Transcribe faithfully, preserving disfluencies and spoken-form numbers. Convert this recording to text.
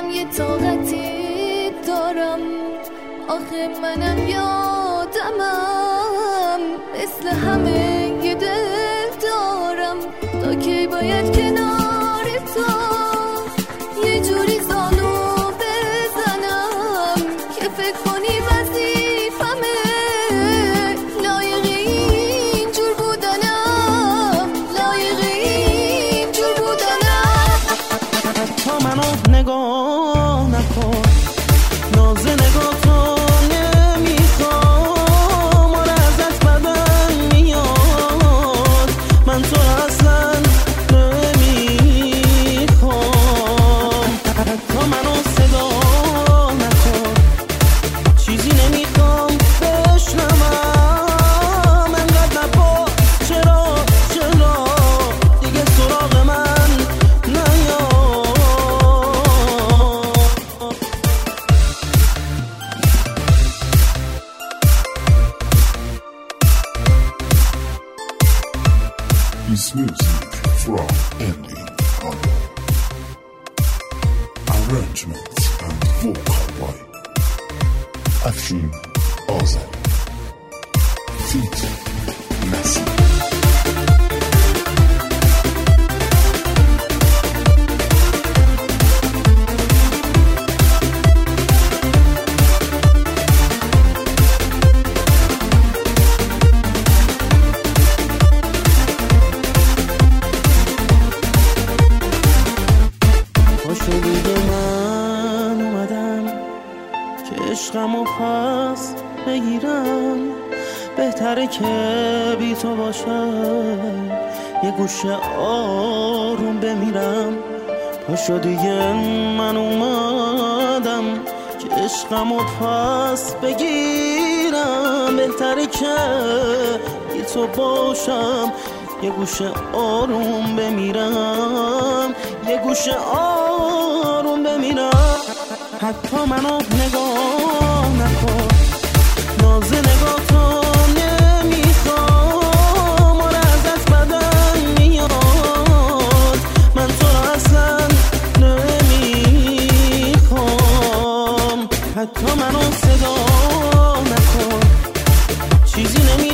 میدونم یه طاقتی دارم، آخه منم یادمم مثل همه یه دل دارم، تا کی باید کنار تو یه جوری زانو بزنم که فکر کنی وظیفمه، لایق این جور بودنم، لایق این جور بودنم. تا منو نگاه نکن، ناز نگاه تو نمیخوام، آره ازت بدن میاد، من تو اصلا نمیخوام. تا منو صدا نکن، چیزی نمیخوام بشنوم، انقدر نبا چرا چرا دیگه سراغ من نیا. This music from Andy Hanna. Arrangements and vocal by Afshin Ozan. Feat Nassi. پاشو دیگه من اومدم که عشقمو پس بگیرم، بهتره که بی تو باشم یه گوشه آروم بمیرم. پاشو دیگه من اومدم که عشقمو پس بگیرم، بهتره که بی تو باشم یه گوشه آروم بمیرم، یه گوشه آروم بمیرم. حتی منو نگاه نکن، ناز نگاه تو نمیخوام، آره ازت بدن میاد، من تو رو اصلا نمیخوام. حتی منو صدا نکن، چیزی نمیخوام